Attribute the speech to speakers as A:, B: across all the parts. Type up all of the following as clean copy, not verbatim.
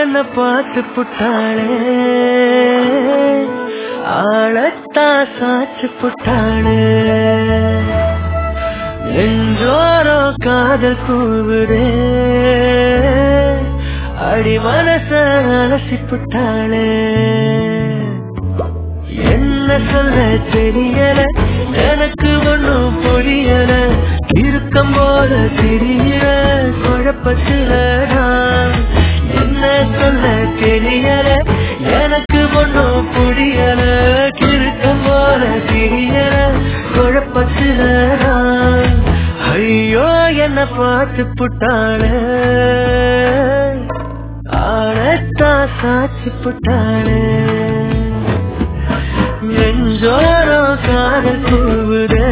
A: என்ன பார்த்து புட்டாளே ஆளத்தா சாச்சு புட்டாளே நெஞ்சோரோ காதல் கூவுதே அடி மனச அலசி புட்டாளே என்ன சொல்ல தெரியல எனக்கு ஒண்ணும் புரியல இருக்கும் போது தெரியல குழப்பத்தில்தான் என்ன சொல்ல தெரியல எனக்கு ஒண்ணும் புரியல இருக்கும் போது தெரியல குழப்பத்தில்தான் ஐயோ என்ன பார்த்து புட்டாளே ஆளத்தா சாட்சி புட்டாளே நெஞ்சோரோ காதல் கூவுதே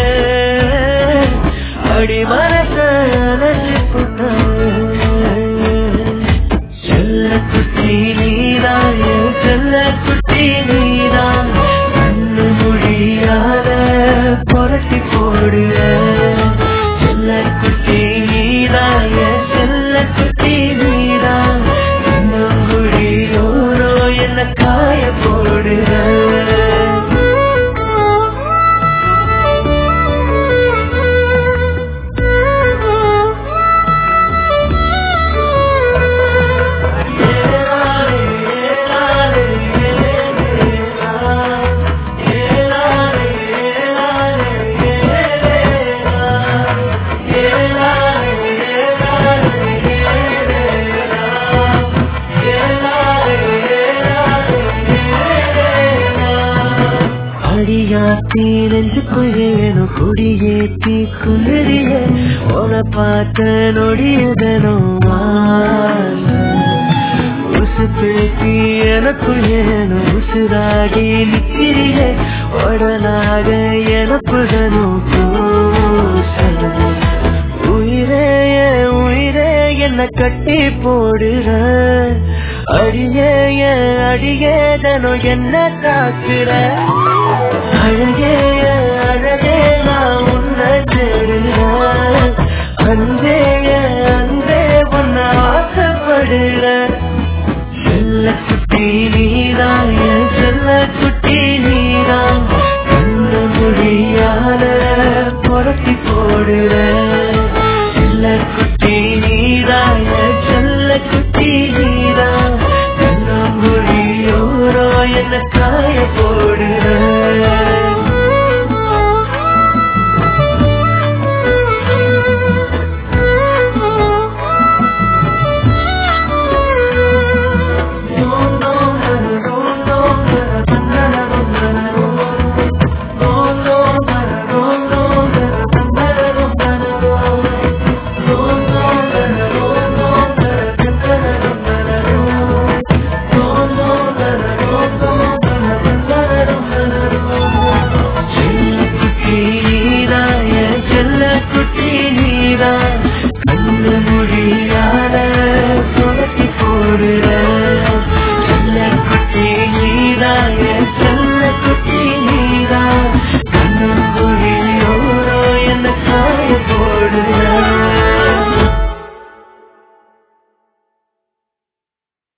A: அடி மனச அலசி புட்டாளே செல்ல குட்டி நீதான் செல்ல குட்டி நீதான் கண்ணு மொழியாத புரட்டி போடுற செல்ல குட்டி நீதான் செல்ல குட்டி நீதான் கண்ணங்குழியோரோ என்ன காய போடுற நெஞ்சுக்குள்ளேனோ குடியேற்றி குளிரிய உன பார்த்த நொடியதனோ உசு பேசி எனக்குள்ளேனோ உசுராகி நிற்கிறிய உடனாக எனக்குடனோ உயிரே உயிரே என்ன கட்டி போடுற அடியே அடியேதனோ என்ன தாக்குற அழகே அழகே நான் உன்னை தேடுறேன் அன்பே அன்பே உன்ன ஆசைப்படுற செல்ல குட்டி நீதான் செல்ல குட்டி நீதான் கண்ணு மொழியால புரட்டி போடுற செல்ல குட்டி நீதான் செல்ல குட்டி நீதான் கண்ணு மொழியோரோ என்ன காய போடுற கண்ணு